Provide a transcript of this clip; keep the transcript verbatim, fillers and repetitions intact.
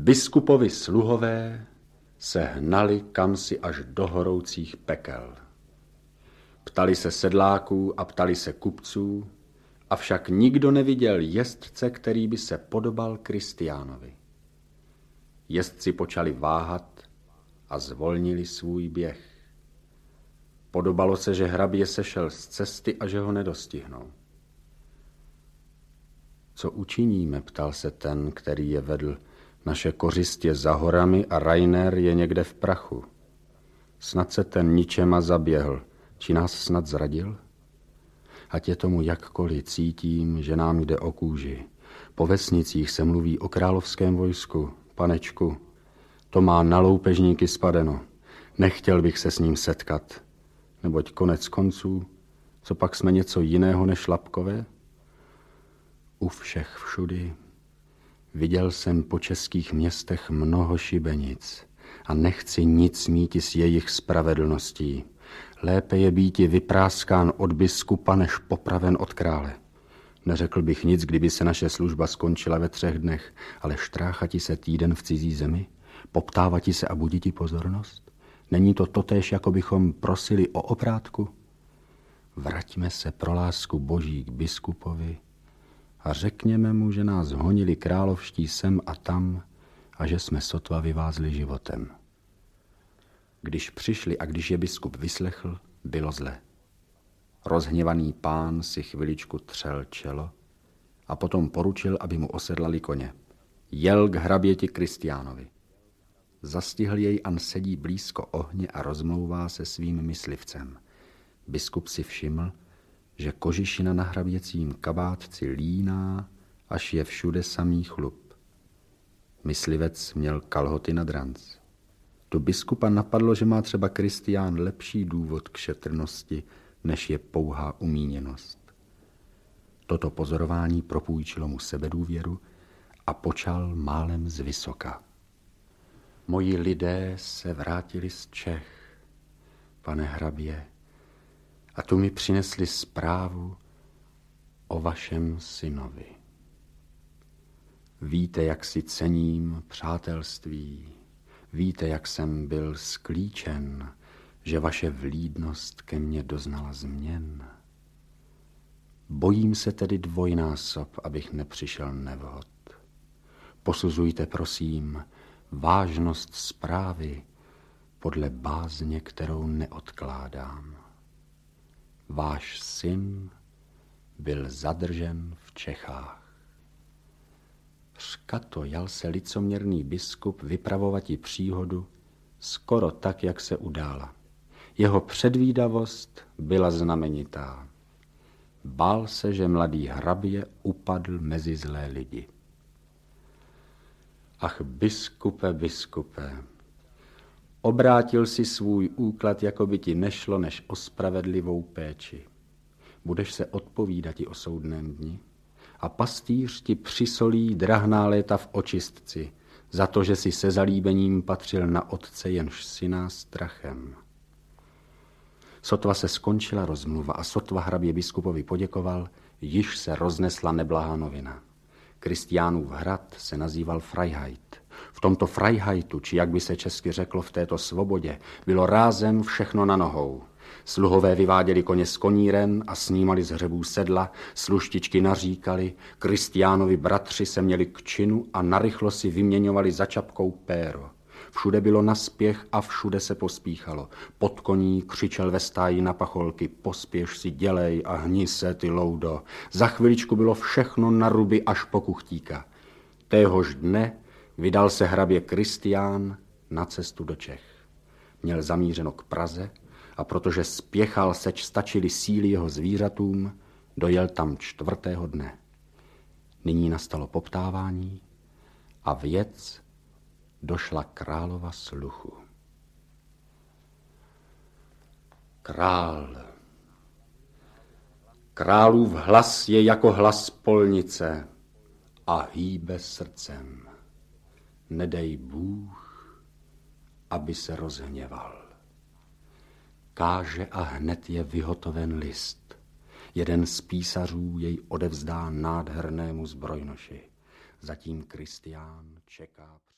Biskupovi sluhové se hnali kamsi až do horoucích pekel. Ptali se sedláků a ptali se kupců, avšak nikdo neviděl jezdce, který by se podobal Kristiánovi. Jezdci počali váhat a zvolnili svůj běh. Podobalo se, že hrabě sešel z cesty a že ho nedostihnou. Co učiníme, ptal se ten, který je vedl. Naše kořist je za horami a Rainer je někde v prachu. Snad se ten ničema zaběhl, či nás snad zradil? Ať je tomu jakkoliv, cítím, že nám jde o kůži. Po vesnicích se mluví o královském vojsku. Panečku, to má na loupežníky spadeno. Nechtěl bych se s ním setkat. Neboť konec konců, co pak jsme něco jiného než Lapkové? U všech všudy viděl jsem po českých městech mnoho šibenic a nechci nic míti s jejich spravedlností. Lépe je býti vypráskán od biskupa, než popraven od krále. Neřekl bych nic, kdyby se naše služba skončila ve třech dnech, ale štráchati se týden v cizí zemi, poptávati se a buditi pozornost? Není to totéž, jako bychom prosili o oprátku? Vraťme se pro lásku Boží k biskupovi a řekněme mu, že nás honili královští sem a tam a že jsme sotva vyvázli životem. Když přišli a když je biskup vyslechl, bylo zle. Rozhněvaný pán si chviličku třel čelo a potom poručil, aby mu osedlali koně. Jel k hraběti Kristiánovi. Zastihl jej a sedí blízko ohně a rozmlouvá se svým myslivcem. Biskup si všiml, že kožišina na hraběcím kabátci líná, až je všude samý chlup. Myslivec měl kalhoty na dranc. Tu biskupa napadlo, že má třeba Kristián lepší důvod k šetrnosti, než je pouhá umíněnost. Toto pozorování propůjčilo mu sebedůvěru a počal málem z vysoka. Moji lidé se vrátili z Čech, pane hrabě, a tu mi přinesli zprávu o vašem synovi. Víte, jak si cením přátelství, víte, jak jsem byl sklíčen, že vaše vlídnost ke mně doznala změn. Bojím se tedy dvojnásob, abych nepřišel nevhod. Posuzujte, prosím, vážnost zprávy podle bázně, kterou neodkládám. Váš syn byl zadržen v Čechách. Řkato jal se licoměrný biskup vypravovati příhodu skoro tak, jak se udála. Jeho předvídavost byla znamenitá. Bál se, že mladý hrabě upadl mezi zlé lidi. Ach, biskupe, biskupe, obrátil si svůj úklad, jako by ti nešlo než o spravedlivou péči. Budeš se odpovídat i o soudném dni a pastýř ti přisolí drahná léta v očistci za to, že si se zalíbením patřil na otce, jenž syna strachem. Sotva se skončila rozmluva a sotva hrabě biskupovi poděkoval, již se roznesla neblahá novina. Kristiánův hrad se nazýval Freiheit. V tomto Freiheitu, či jak by se česky řeklo v této svobodě, bylo rázem všechno na nohou. Sluhové vyváděli koně z koníren a snímali z hřebů sedla, sluštičky naříkali, Kristiánovi bratři se měli k činu a narychlo si vyměňovali za čapkou péro. Všude bylo naspěch a všude se pospíchalo. Pod koní křičel ve stáji na pacholky, pospěš si, dělej a hni se, ty loudo. Za chviličku bylo všechno na ruby až po kuchtíka. Téhož dne vydal se hrabě Kristián na cestu do Čech. Měl zamířeno k Praze a protože spěchal, seč stačily síly jeho zvířatům, dojel tam čtvrtého dne. Nyní nastalo poptávání a věc došla králova sluchu. Král. Králův hlas je jako hlas polnice a hýbe srdcem. Nedej Bůh, aby se rozhněval. Káže a hned je vyhotoven list. Jeden z písařů jej odevzdá nádhernému zbrojnoši. Zatím Kristián čeká